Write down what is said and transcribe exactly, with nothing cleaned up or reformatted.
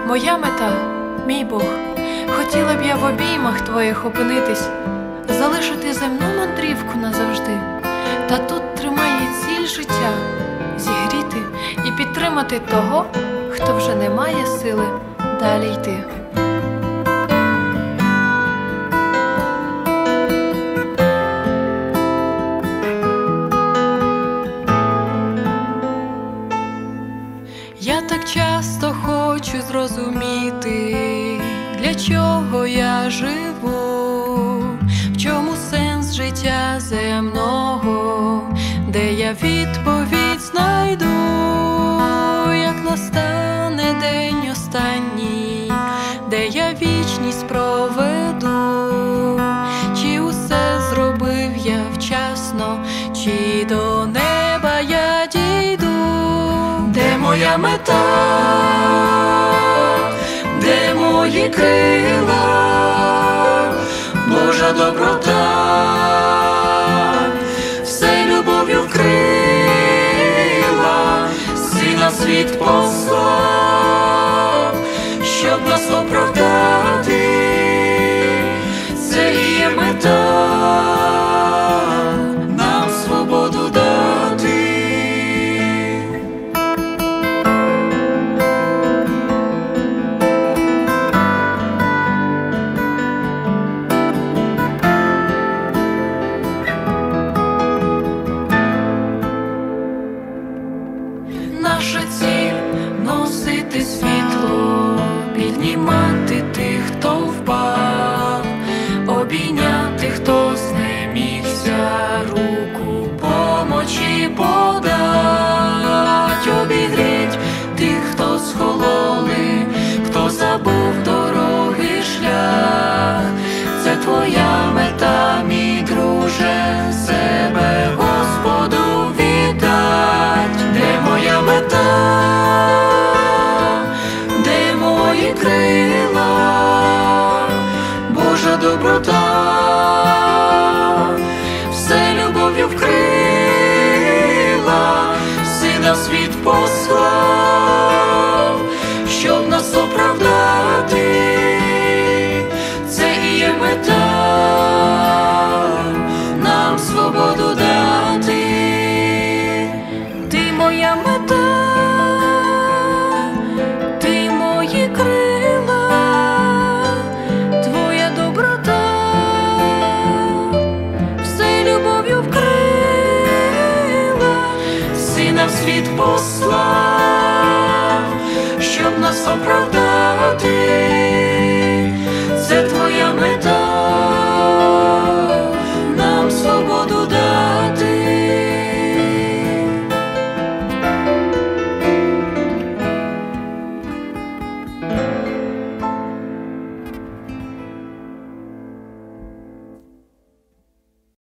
моя мета, мій Бог, хотіла б я в обіймах твоїх опинитись, залишити земну мандрівку назавжди, та тут тримає ціль життя зігріти і підтримати того, хто вже не має сили далі йти. Я так часто хочу зрозуміти, для чого я живу, в чому сенс життя земного, де я відповідь знайду, як настане день останній, де я вічність проведу, чи усе зробив я вчасно, чи до неба я дійду. Де моя мета, де мої крила, Божа доброта, все любов'ю вкрила, Сина світ послав, щоб нас оправдати, це і є мета, нам свободу дати. Наша ціль – носити світло, піднімати тих, хто впав, обійняти, хто знемігся, руку помочі подать, обігріть тих, хто схололи, хто забув дороги шлях. Це твоя мета, мій друже, себе Господу віддать. Де моя мета, де мої крила, Божа доброта, все любов'ю вкрила, Сина світ послав, щоб нас оправдати, це і є мета, нам свободу дати. Ти моя мета, ти мої крила, твоя доброта, все любов'ю вкрила, Сина в світ послав, щоб нас оправдати, це твоя мета.